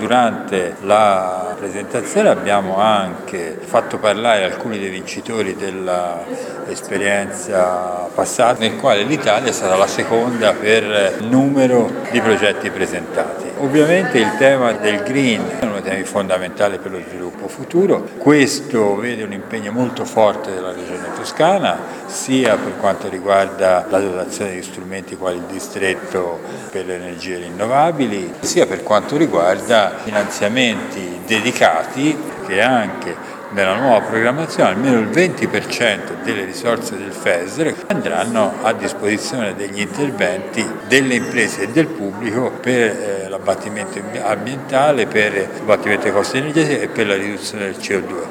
durante la presentazione abbiamo anche fatto parlare alcuni dei vincitori dell'esperienza passata, nel quale l'Italia è stata la seconda per numero di progetti presentati. Ovviamente il tema del green è uno dei temi fondamentali per lo sviluppo futuro. Questo vede un impegno molto forte della Regione Toscana, sia per quanto riguarda la dotazione di strumenti quali il distretto per le energie rinnovabili, sia per quanto riguarda finanziamenti dedicati che anche nella nuova programmazione almeno il 20% delle risorse del FESR andranno a disposizione degli interventi delle imprese e del pubblico per l'abbattimento ambientale, per l'abbattimento dei costi energetici e per la riduzione del CO2.